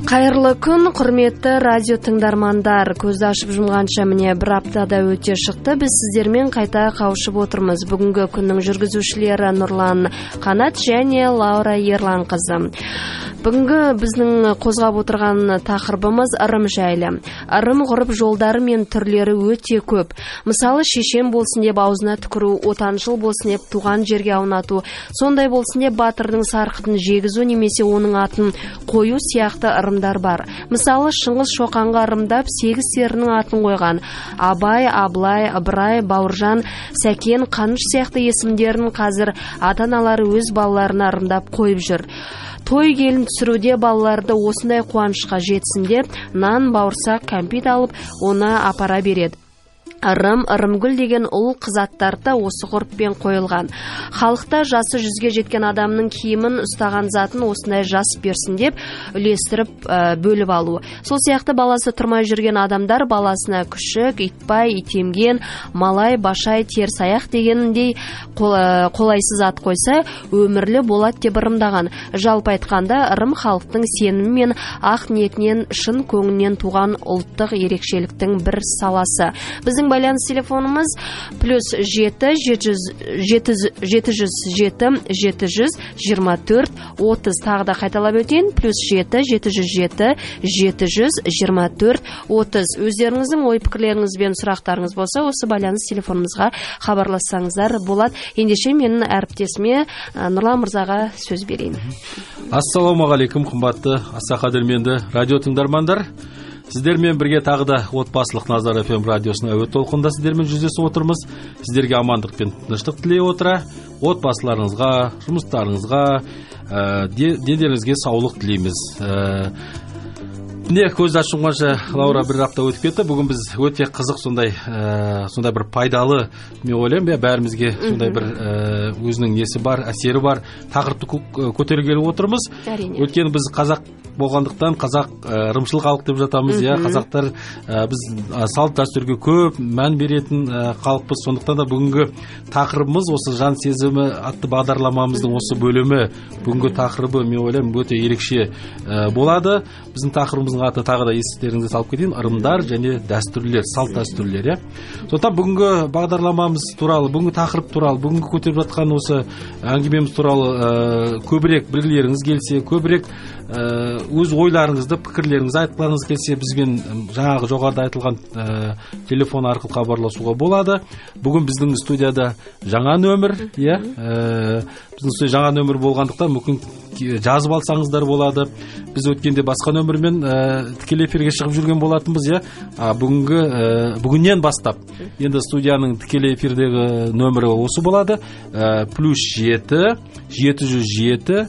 Қайырлы күн, құрметті радио тыңдармандар. Көзді ашып жұмғанша міне бір аптада өте шықты. Біз сіздермен қайта қауышып отырмыз. Бүгінгі күннің жүргізушілері Нұрлан Қанат және Лаура Ерланқызы. Бүгінгі біздің қозғап отырған тақырыбымыз ырым жайлы. Ырым ғұрып жолдары мен түрлері өте көп. Мысалы, шешен болсын деп аузына түкіру, отаншыл болсын деп туған жерге аунату, сондай болсын деп батырдың сарқытын жегізу немесе оның атын қою сияқты ырымдар бар. Мысалы, Шыңғыс Шоқанға ырымдап 8 серінің атын қойған. Абай, Аблай, Ыбырай, Бауыржан, Сәкен, Қаныш сияқты есімдерін қазір ата-аналары өз балаларына ырымдап қойып жүр. Той келін түсіруде балаларды осындай қуанышқа жетсін деп нан, бауырсақ, кәмпит алып, оны апара береді. Ырымгүл деген ұл қызаттарда осы ғұрыппен қойылған. Халықта жасы 100-ге жеткен адамның киімін ұстаған затын осындай жас берсін деп үлестіріп бөліп алу. Сол сияқты баласы тұрмай жүрген адамдар баласына күшік, итбай, итемген, малай, башай, терсаяқ дегеніндей қолайсыз ат қойса, өмірлі болады деп ырымдаған. Жалпы айтқанда, ырым халықтың сенімі мен ақ ниетінен, шын көңілінен туған ұлттық ерекшеліктің бір саласы. Біздің байланыс телефонымыз +7 707 724 30. Тағы да қайталап өтейін, +7 707 724 30. Өздеріңіздің ой-пікірлеріңіз бен сұрақтарыңыз болса, осы байланыс телефонымызға хабарлассаңыздар болады. Ендеше менің әріптесіме Нұрлан мырзаға сөз берейін. Ассалаумағалейкум, қымбатты аса қадірменді радио тыңдармандар. Сіздермен бірге тағы да отбасылық Назар FM радиосының әуе толқында сіздермен жүздесіп отырмыз. Сіздерге амандық пен тыныштық тілей отыра, отбасыларыңызға, жұмыстарыңызға, денделеріңізге саулық тілейміз. Міне көз ашылғанша Лаура бір апта өтіп кетті. Бүгін біз өте қызық сондай бір пайдалы, мен ойлаймын, бәрімізге сондай бір өзінің несі бар, әсері бар тақырыпты көтергелі отырмыз. Өйткені біз қазақ болғандықтан қазақ ырымшыл халық деп жатамыз, қазақтар біз салт дәстүрге көп мән беретін халықпыз. Сондықтан да бүгінгі тақырыбымыз осы жан сезімі атты бағдарламамыздың осы бөлімі, бүгінгі тақырыбы мен ойлаймын өте ерекше болады. Біздің тақырыбымыздың аты тағы да естеріңізге салып кетейін, ырымдар және дәстүрлер, салт дәстүрлер. Сондықтан бүгінгі бағдарламамыз туралы, бүгінгі тақырып туралы, бүгінгі көтеріп жатқан осы әңгімеміз туралы көбірек білгілеріңіз келсе, көбірек өз ойларыңызды, пікірлеріңізді айтқыларыңыз келсе, бізбен жаңағы жоғарыда айтылған телефон арқылы хабарласуға болады. Бүгін біздің студияда жаңа нөмір, біздің студия жаңа нөмір болғандықтан мүмкін жазып алсаңыздар болады. Біз өткенде басқа нөмірмен тікелей эфирге шығып жүрген болатынбыз, бүгіннен бастап енді студияның тікелей эфирдегі нөмірі осы болады. +7 707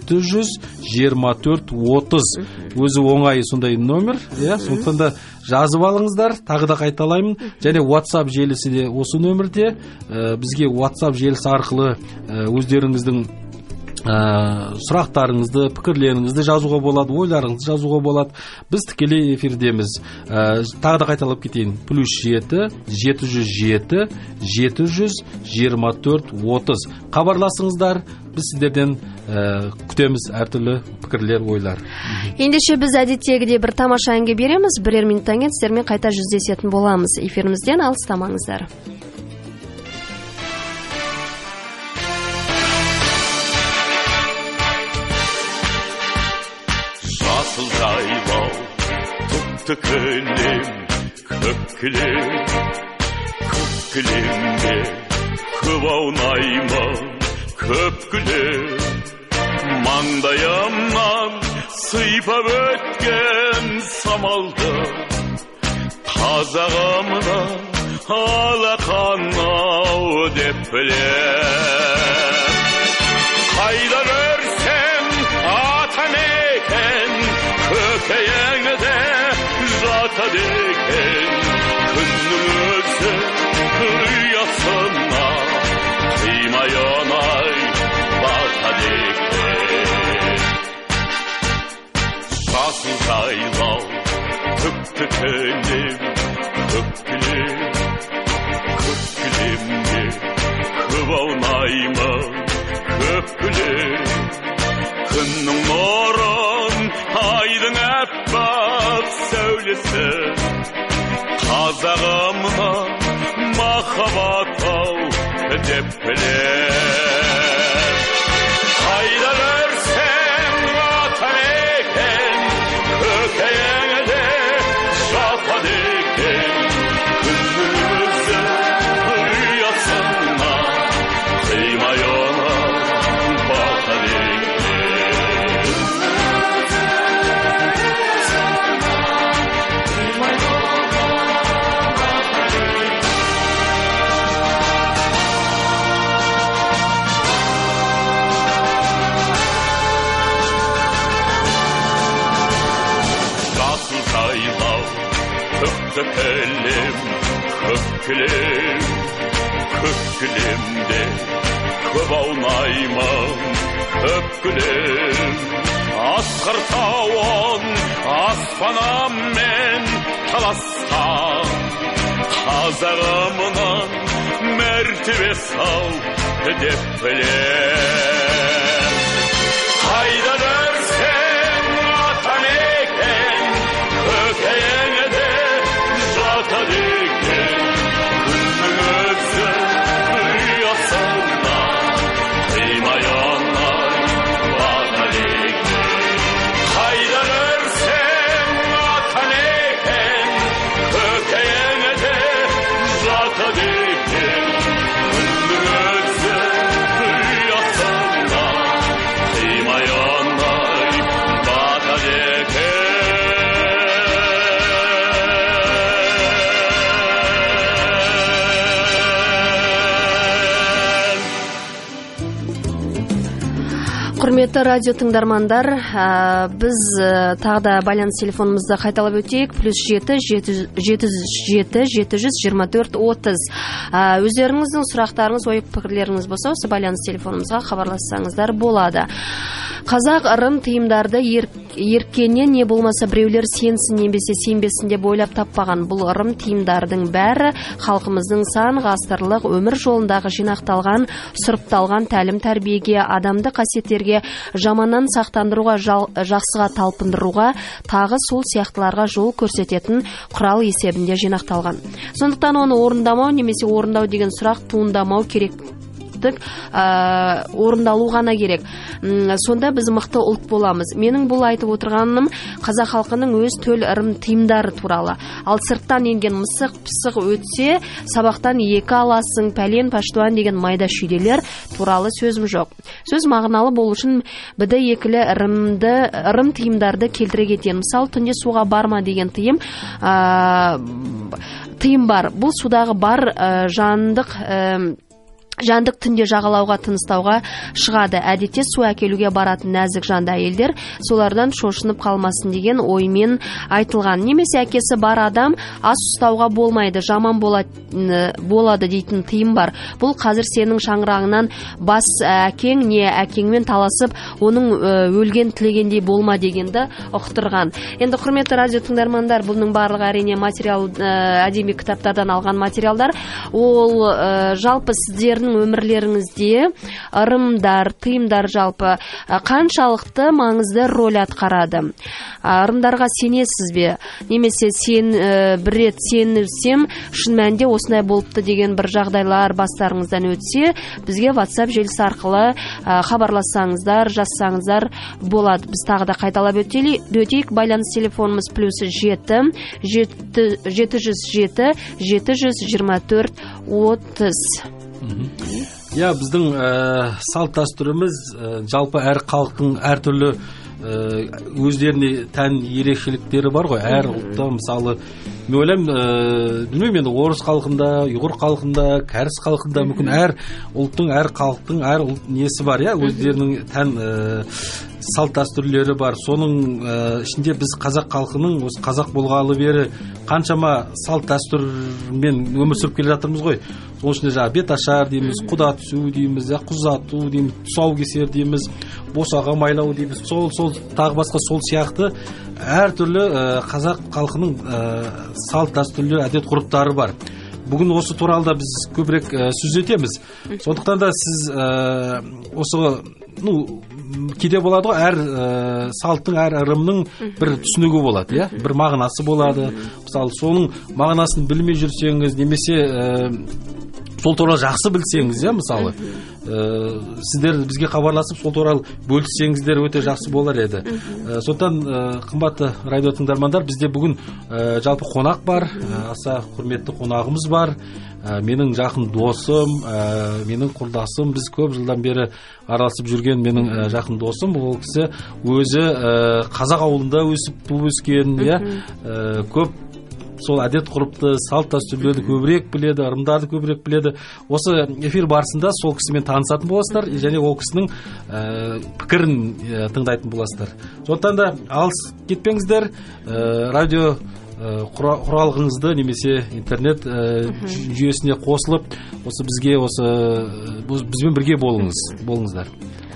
724 30. Өзі оңай сондай нөмір, сондықтан да жазып алыңыздар. Тағы да қайталаймын. Және WhatsApp желісі де осы нөмірде. Бізге WhatsApp желісі арқылы өздеріңіздің сұрақтарыңызды, пікірлеріңізді жазуға болады, ойларыңызды жазуға болады. Біз тікелей эфирдеміз. Тағы да қайталап кетейін. +7 707 724 30. Хабарласыңыздар. Біз сіздерден күтеміз әртүрлі пікірлер, ойлар. Ендеше біз әдеттегідей бір тамаша әнге береміз. Бірер минуттан кейін сіздермен қайта жүздесетін боламыз. Эфирімізден алыстамаңыздар. Жайлау, тұтты кілем, көк кілемде көп аунаймын, көп күлем. Маңдайымнан сыйпап өткен самалды, қазағымда алақанау деп білем. Қайда көрсем атамекен, көкейіңде жатады екен. Күннің өзі ұясына қимай онай батады екен. Жасыл жайлау, түкті кілем, көк кілемге көп аунаймын, көп күлем. Күннің нұрын айдың әп Қайда көрсең ата мекен, көкейіңде жатады екен. Күнімізді ұясына қимай оны батады екен. Жасыл жайлау, көкті кілем, көк кілем, көк кілемде көп аунаймын, көк кілем. Асқар тауын аспанаммен таласқан, қазағымның мәртебесі ау деп білем. Қайда көрсең ата мекен, көкейіңде жатады екен. Күннің өзі ұясына қимай оны батады екен. Қайда көрсең ата мекен, көкейіңде жатады екен. Күннің өзі ұясына қимай оны батады екен. Құрметті радио тыңдармандар, біз тағы да байланыс телефонымызды қайталап өтейік. +7 707 724 30. Өздеріңіздің сұрақтарыңыз, ой пікірлеріңіз болса, осы байланыс телефонымызға хабарлассаңыздар болады. Қазақ ырым тыйымдарды еркенен не болмаса біреулер сенсін немесе сенбесін деп ойлап таппаған. Бұл ырым тыйымдардың бәрі халқымыздың сан ғасырлық өмір жолындағы жинақталған, сұрыпталған тәлім тәрбиеге, адамды қасиеттерге, жаманнан сақтандыруға, жақсыға талпындыруға, тағы сол сияқтыларға жол көрсететін құрал есебінде жинақталған. Сондықтан оны орындамау немесе орындау деген сұрақ туындамау керек. Орындалу ғана керек. Сонда біз мықты ұлт боламыз. Менің бұл айтып отырғаным қазақ халқының өз төл ырым тыйымдары туралы. Ал сырттан енген мысық пысық өтсе, сабақтан екі аласың, пәлен паштуан деген майда шүйделер туралы сөзім жоқ. Сөз мағыналы болу үшін біді екілі ырым тыйымдарды келтіре кетемін. Мысалы, түнде суға барма деген тыйым бар. Бұл судағы бар жандық түнде жағалауға, тыныстауға шығады. Әдетте су әкелуге баратын нәзік жанды әйелдер солардан шошынып қалмасын деген оймен айтылған. Немесе әкесі бар адам ас ұстауға болмайды, жаман болады дейтін тыйым бар. Бұл қазір сенің шаңырағынан бас әкең не әкеңмен таласып, оның өлген тілегендей болма дегенді ұқтырған. Енді құрметті радио тыңдармандар, бұның барлығы әрине материал, әдеби кітаптардан алған материалдар. Ол жалпы сіздердің өмірлеріңізде ырымдар, тыйымдар жалпы қаншалықты маңызды роль атқарады? Ырымдарға сенесіз бе? Немесе бір рет сенсем, шын мәнінде осындай болыпты деген бір жағдайлар бастарыңыздан өтсе, бізге WhatsApp желісі арқылы хабарлассаңыздар, жазсаңыздар болады. Біз тағы да қайталап өтейік. Байланыс телефонымыз +7 707 724 30. Я, біздің салт дәстүріміз жалпы әр халықтың әртүрлі өздеріне тән ерекшеліктері бар ғой. Әр ұлтта, мысалы, мен ойлаймын, білмеймін, енді орыс халқында, ұйғыр халқында, кәріс халқында мүмкін әр ұлттың, әр халықтың әр ұлт несі бар, я, өздерінің тән салт дәстүрлері бар. Соның ішінде біз қазақ халқының осы қазақ болғалы бері қаншама салт дәстүрмен өмір сүріп келе жатырмыз ғой. Соның ішінде жаңа бет ашар дейміз, құда түсу дейміз, құз ату дейміз, тұсау кесер дейміз, босаға майлау дейміз. Сол тағы басқа сол сияқты әртүрлі қазақ халқының салт дәстүрлі әдет ғұрыптары бар. Бүгін осы туралы да біз көбірек сөз етеміз. Сондықтан да сіз осы кейде болады ғой, әр салттың, әр ырымның бір түсінігі болады, бір мағынасы болады. Мысалы, соның мағынасын білмей жүрсеңіз, немесе сол туралы жақсы білсеңіз, мысалы, сіздер бізге хабарласып сол туралы бөліссеңіздер өте жақсы болар еді. Сондықтан қымбатты радио тыңдармандар, бізде бүгін жалпы қонақ бар, аса құрметті қонағымыз бар. Менің жақын досым, менің құрдасым, біз көп жылдан бері араласып жүрген менің жақын досым. Ол кісі өзі қазақ ауылында өсіп туып өскен, көп сол әдет ғұрыпты, салт дәстүрлерді көбірек біледі, ырымдарды көбірек біледі. Осы эфир барысында сол кісімен танысатын боласыздар, және ол кісінің пікірін тыңдайтын боласыздар. Сондықтан да алыс кетпеңіздер, радио құралғыңызды немесе интернет жүйесіне қосылып, осы бізбен бірге болыңыздар.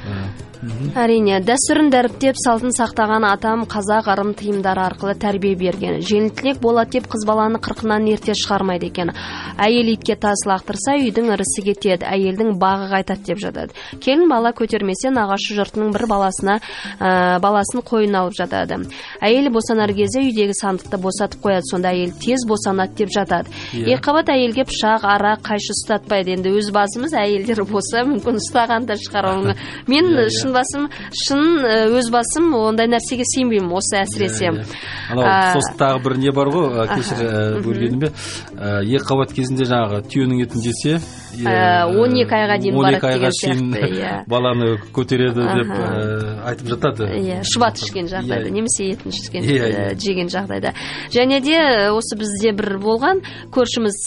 Әрине, дәстүрін дәріптеп, салтын сақтаған атам қазақ ырым тыйымдары арқылы тәрбие берген. Жеңілтілек болады деп қыз баланы қырқынан ерте шығармайды екен. Әйел итке тас лақтырса, үйдің ірісі кетеді, әйелдің бағы қайтады деп жатады. Келін бала көтермесе, нағашы жұртының бір баласын қойын алып жатады. Әйел босанар кезде үйдегі сандықты босатып қояды, сонда әйел тез босанады деп жатады. Екіқабат әйелге пышақ, арақ, қайшы ұстатпайды. Енді өз басымыз әйелдер болса, мүмкін ұстаған да шығар. Мен өз басым ондай нәрсеге сенбеймін, осы әсіресе. Сосын тағы бір не бар ғой, кешір бөлгенімде, екі қабат кезінде жаңағы түйенің етін жесе, 12 айға дейін барады деген сияқты. Баланы көтереді деп айтып жатады. Шұбат ішкен жағдайда, немесе етін жеген жағдайда. Және де осы бізде бір болған, көршіміз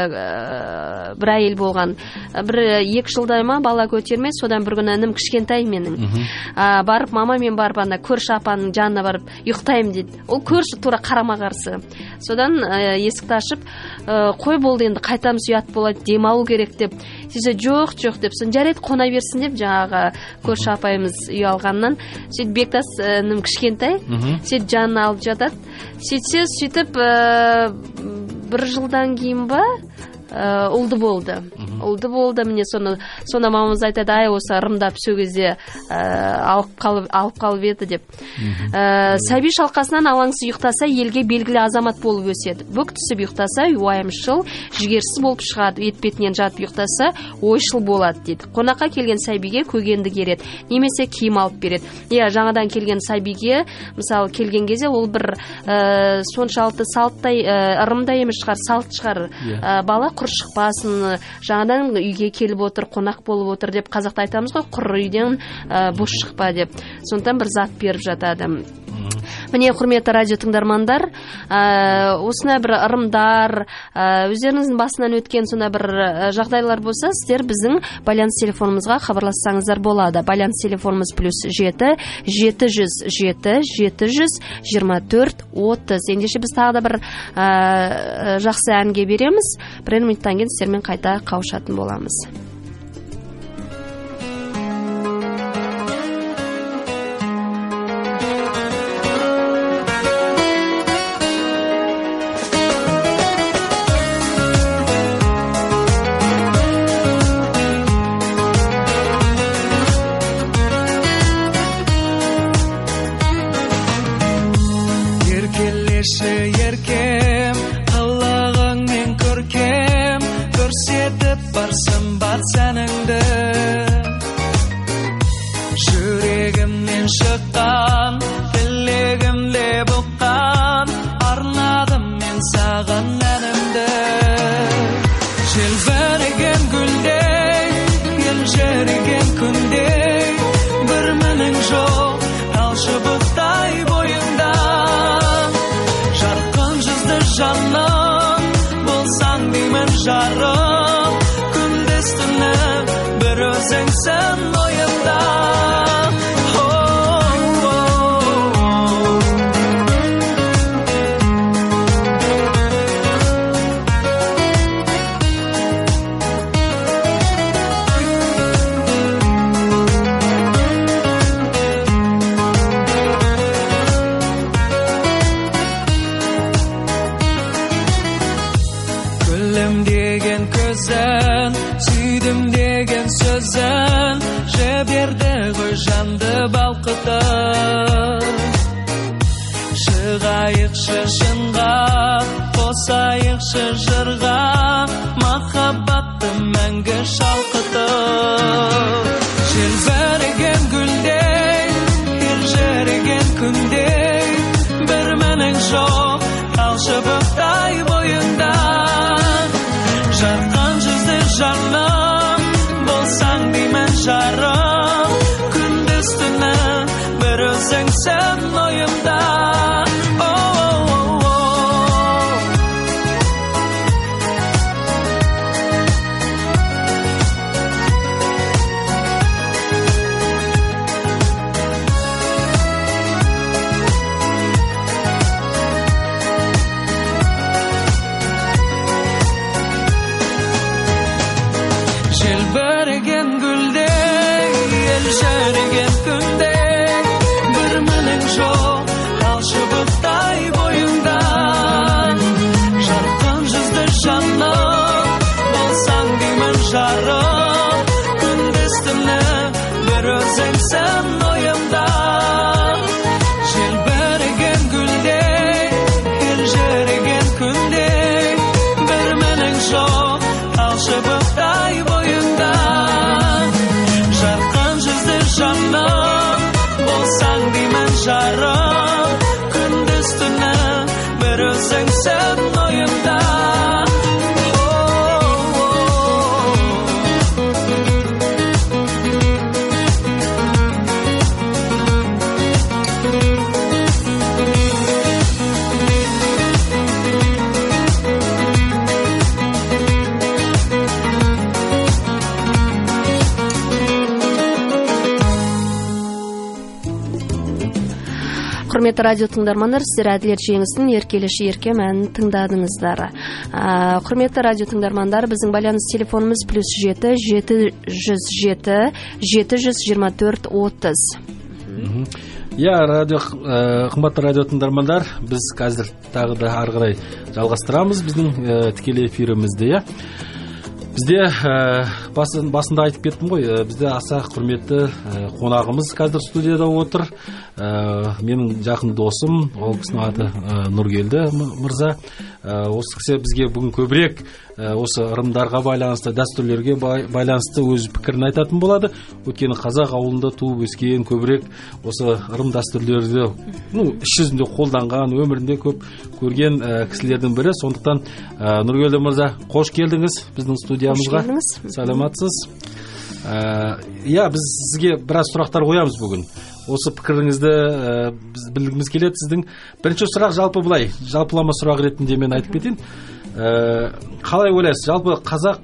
бір әйел болған. Бір 2 жылдай ма бала көтермей, содан бір күні інім кішкентай менің. Барып, мама мен барып, ана көрші апаның жанына барып ұйықтаймын дейді. Ол көрші тура қарама қарсы. Содан есікті ашып, қой болды енді қайтамыз, ұят болады, демалу керек деп. Сөйтсе жоқ деп, сон жарайды қона берсін деп, жаңағы көрші апайымыз үй алғаннан, сөйтіп Бектас інім кішкентай, сөйтіп жанына алып жатады. Сөйтіп 1 жылдан кейін ба ұлды болды, міне сонда мамамыз айтады, ай осы ырымдап сол кезде алып қалып еді деп. Сәби шалқасынан алаңсыз ұйықтаса, елге белгілі азамат болып өседі. Бүк түсіп ұйықтаса, уайымшыл, жігерсіз болып шығады. Етпетінен жатып ұйықтаса, ойшыл болады дейді. Қонаққа келген сәбиге көгенді кереді, немесе киім алып береді. Жаңадан келген сәбиге, мысалы келген кезде ол бір соншалықты салттай, ырымдай емес шығар, салт шығар. Бала құр шықпасын, жаңадан үйге келіп отыр, қонақ болып отыр деп қазақта айтамыз ғой, құр үйден бос шықпа деп. Сондықтан бір зат беріп жатады. Міне, құрметті радио тыңдармандар, осына бір ырымдар, өздеріңіздің басынан өткен сонда бір жағдайлар болса, сіздер біздің байланыс телефонымызға хабарлассаңыздар болады. Байланыс телефонымыз +7 707 724 30. Ендеше біз тағы да бір жақсы әнге береміз. Бір минуттан кейін сіздермен қайта қауышатын боламыз. Еркем, қылығыңмен көркем, көрсетіп барсам бар сәніңді. Жүрегімнен шыққан, тілегімде бұққан, арнадым мен саған әнімді. Желбіреген гүлдей, елжіреген күндей, бір мінің жоқ, талшы бұқтай бойыңда. Жаным, болсаң деймін жарым, күндіз түні бір өзіңсің ойымда. Сүйдім деген сөзін, жіберді ғой жанды балқытып. Шығайықшы шынға, қос қосайықшы жырға махаббатты мәңгі шалқытып желбіреген гүлдей елжіреген күндей бір мәнің жоқ алшы бұқтай бойыңда жарқын жүзді жаным болсаң деймін жарым күндіз түні бір өзіңсің ойымда желбіреген гүлдей елжіреген күндей бір мәнің жоқ алшы бұқтай бойыңда жарқын жүзді жаным болсаң деймін жарым күндіз түні бір өзіңсің ойымда желбіреген гүлдей елжіреген күндей бір мәнің жоқ алшы бұқтай бойыңда жарқын жүзді жаным болсаң деймін жарым күндіз түні бір өзіңсің ойымда Құрметті радио тыңдармандар, сіздер Әділет Жеңістің еркелеші еркем әнін тыңдадыңыздар. Құрметті радио тыңдармандар, біздің байланыс телефонымыз +7 707 724 30. Қымбатты радио тыңдармандар, біз қазір тағы да ары қарай жалғастырамыз біздің тікелей эфирімізді. Бізде басында айтып кеттім ғой, бізде аса құрметті қонағымыз қазір студияда отыр. Менің жақын досым, ол кісінің аты Нұргелді мырза. Осы кісі бізге бүгін көбірек осы ырымдарға байланысты, дәстүрлерге байланысты өз пікірін айтатын болады. Өйткені қазақ ауылында туып өскен, көбірек осы ырым дәстүрлерді іс жүзінде қолданған, өмірінде көп көрген кісілердің бірі. Сондықтан Нұргелді мырза, қош келдіңіз біздің студиямызға. Саламатсыз. Біз сізге біраз сұрақтар қоямыз бүгін. Осы пікіріңізді біз білгіміз келеді. Сіздің бірінші сұрақ жалпы былай, жалпылама сұрақ ретінде мен айтып кетейін. Қалай ойлайсыз? Жалпы қазақ